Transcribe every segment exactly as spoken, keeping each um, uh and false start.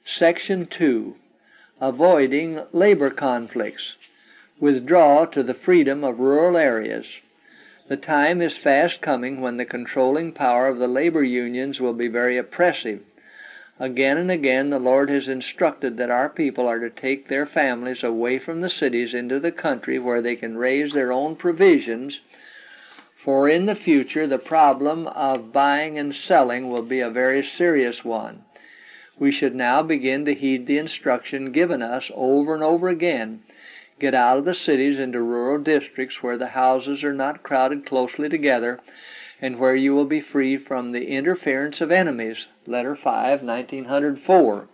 Section two. Avoiding labor conflicts. Withdraw to the freedom of rural areas. The time is fast coming when the controlling power of the labor unions will be very oppressive. Again and again the Lord has instructed that our people are to take their families away from the cities into the country where they can raise their own provisions, for in the future the problem of buying and selling will be a very serious one. We should now begin to heed the instruction given us over and over again. Get out of the cities into rural districts where the houses are not crowded closely together and where you will be free from the interference of enemies. Letter five, nineteen oh four.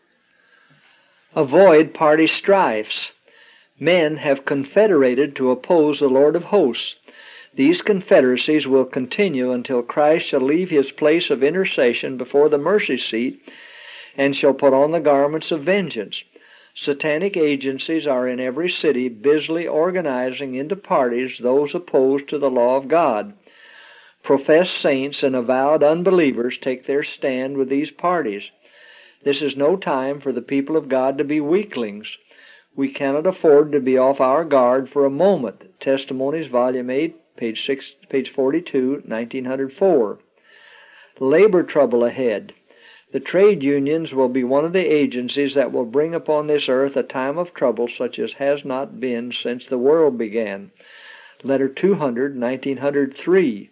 Avoid party strifes. Men have confederated to oppose the Lord of hosts. These confederacies will continue until Christ shall leave his place of intercession before the mercy seat and shall put on the garments of vengeance. Satanic agencies are in every city busily organizing into parties those opposed to the law of God. Professed saints and avowed unbelievers take their stand with these parties. This is no time for the people of God to be weaklings. We cannot afford to be off our guard for a moment. Testimonies, Volume eight, page six, page forty-two, nineteen oh four. Labor trouble ahead. The trade unions will be one of the agencies that will bring upon this earth a time of trouble such as has not been since the world began. Letter two hundred, nineteen oh three.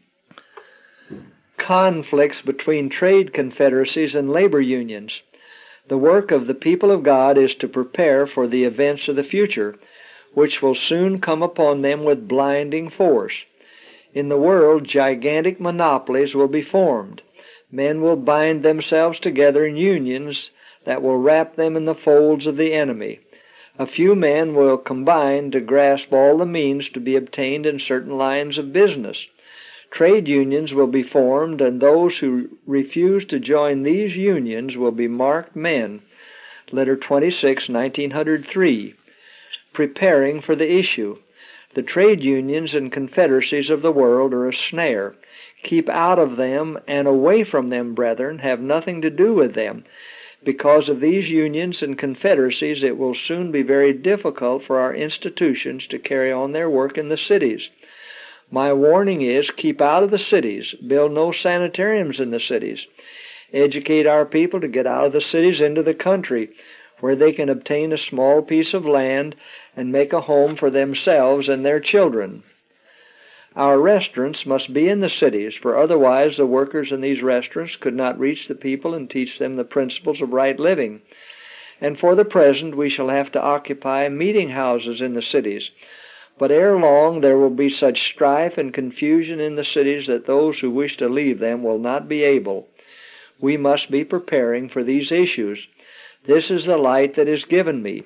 Conflicts between trade confederacies and labor unions. The work of the people of God is to prepare for the events of the future, which will soon come upon them with blinding force. In the world, gigantic monopolies will be formed. Men will bind themselves together in unions that will wrap them in the folds of the enemy. A few men will combine to grasp all the means to be obtained in certain lines of business. Trade unions will be formed, and those who refuse to join these unions will be marked men. Letter twenty-six, nineteen oh three. Preparing for the issue. The trade unions and confederacies of the world are a snare. Keep out of them and away from them, brethren. Have nothing to do with them. Because of these unions and confederacies, it will soon be very difficult for our institutions to carry on their work in the cities. My warning is, keep out of the cities. Build no sanitariums in the cities. Educate our people to get out of the cities into the country, where they can obtain a small piece of land and make a home for themselves and their children. Our restaurants must be in the cities, for otherwise the workers in these restaurants could not reach the people and teach them the principles of right living. And for the present we shall have to occupy meeting houses in the cities. But ere long there will be such strife and confusion in the cities that those who wish to leave them will not be able. We must be preparing for these issues. This is the light that is given me.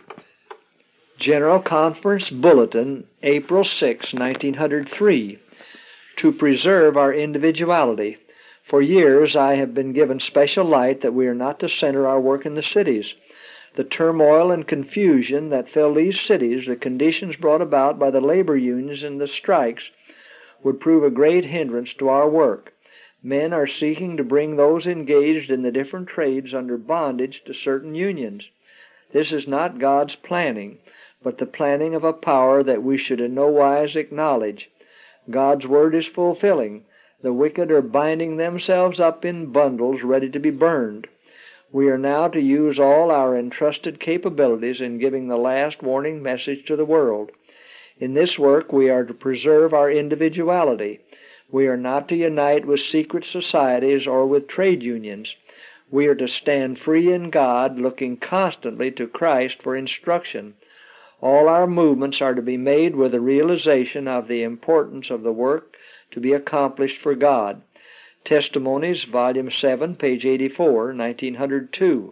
General Conference Bulletin, April sixth, nineteen oh three. To preserve our individuality. For years I have been given special light that we are not to center our work in the cities. The turmoil and confusion that fill these cities, the conditions brought about by the labor unions and the strikes, would prove a great hindrance to our work. Men are seeking to bring those engaged in the different trades under bondage to certain unions. This is not God's planning, but the planning of a power that we should in no wise acknowledge. God's word is fulfilling. The wicked are binding themselves up in bundles ready to be burned. We are now to use all our entrusted capabilities in giving the last warning message to the world. In this work we are to preserve our individuality. We are not to unite with secret societies or with trade unions. We are to stand free in God, looking constantly to Christ for instruction. All our movements are to be made with the realization of the importance of the work to be accomplished for God. Testimonies, Volume seven, page eighty-four, nineteen oh two.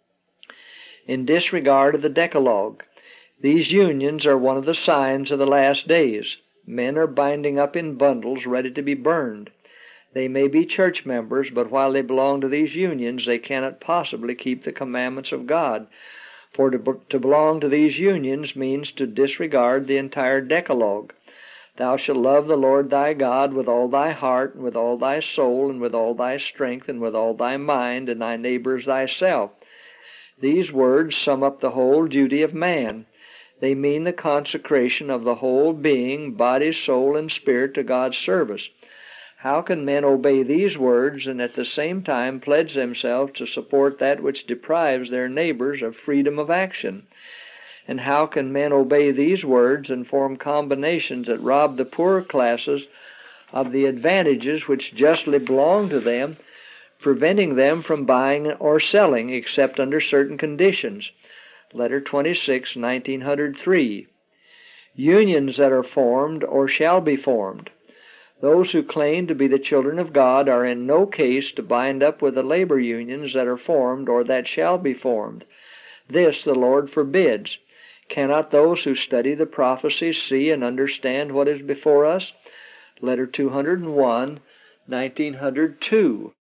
In disregard of the Decalogue. These unions are one of the signs of the last days. Men are binding up in bundles ready to be burned. They may be church members, but while they belong to these unions, they cannot possibly keep the commandments of God. For to, to belong to these unions means to disregard the entire Decalogue. Thou shalt love the Lord thy God with all thy heart, and with all thy soul, and with all thy strength, and with all thy mind, and thy neighbor as thyself. These words sum up the whole duty of man. They mean the consecration of the whole being, body, soul, and spirit to God's service. How can men obey these words and at the same time pledge themselves to support that which deprives their neighbors of freedom of action? And how can men obey these words and form combinations that rob the poorer classes of the advantages which justly belong to them, preventing them from buying or selling except under certain conditions? Letter twenty-six, nineteen oh three. Unions that are formed or shall be formed. Those who claim to be the children of God are in no case to bind up with the labor unions that are formed or that shall be formed. This the Lord forbids. Cannot those who study the prophecies see and understand what is before us? Letter two oh one, nineteen oh two.